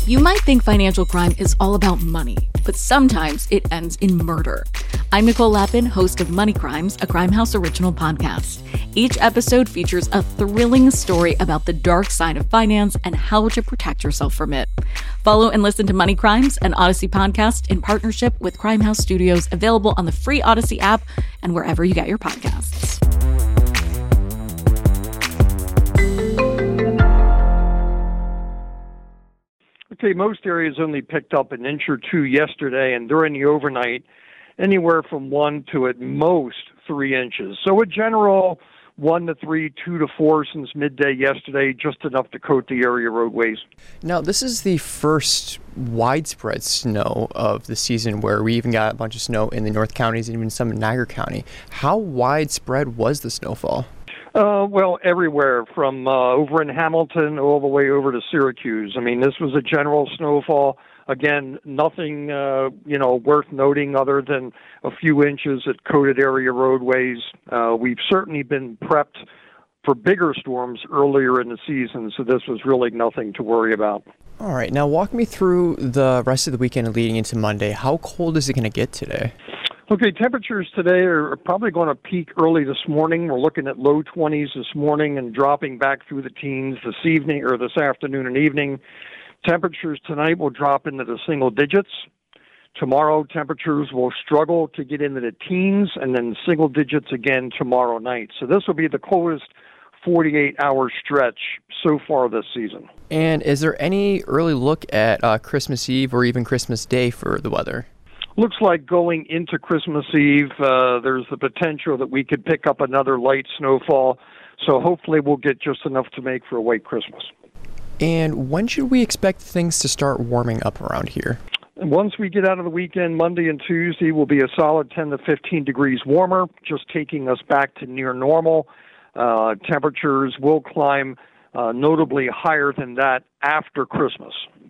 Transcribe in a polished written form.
You might think financial crime is all about money, but sometimes it ends in murder. I'm Nicole Lappin, host of Money Crimes, a Crimehouse original podcast. Each episode features a thrilling story about the dark side of finance and how to protect yourself from it. Follow and listen to Money Crimes, an Odyssey podcast in partnership with Crimehouse Studios, available on the free Odyssey app and wherever you get your podcasts. Okay, most areas only picked up an inch or two yesterday, and during the overnight, anywhere from 1 to at most 3 inches. So a general 1 to 3, 2 to 4 since midday yesterday, just enough to coat the area roadways. Now, this is the first widespread snow of the season where we even got a bunch of snow in the North Counties and even some in Niagara County. How widespread was the snowfall? Well, everywhere from over in Hamilton all the way over to Syracuse. I mean, this was a general snowfall. Again, nothing, worth noting other than a few inches at coated area roadways. We've certainly been prepped for bigger storms earlier in the season, so this was really nothing to worry about. All right. Now, walk me through the rest of the weekend leading into Monday. How cold is it going to get today? Okay, temperatures today are probably going to peak early this morning. We're looking at low 20s this morning and dropping back through the teens this evening or this afternoon and evening. Temperatures tonight will drop into the single digits. Tomorrow, temperatures will struggle to get into the teens and then single digits again tomorrow night. So this will be the coldest 48-hour stretch so far this season. And is there any early look at Christmas Eve or even Christmas Day for the weather? Looks like going into Christmas Eve, there's the potential that we could pick up another light snowfall. So hopefully we'll get just enough to make for a white Christmas. And when should we expect things to start warming up around here? And once we get out of the weekend, Monday and Tuesday will be a solid 10 to 15 degrees warmer, just taking us back to near normal. Temperatures will climb notably higher than that after Christmas.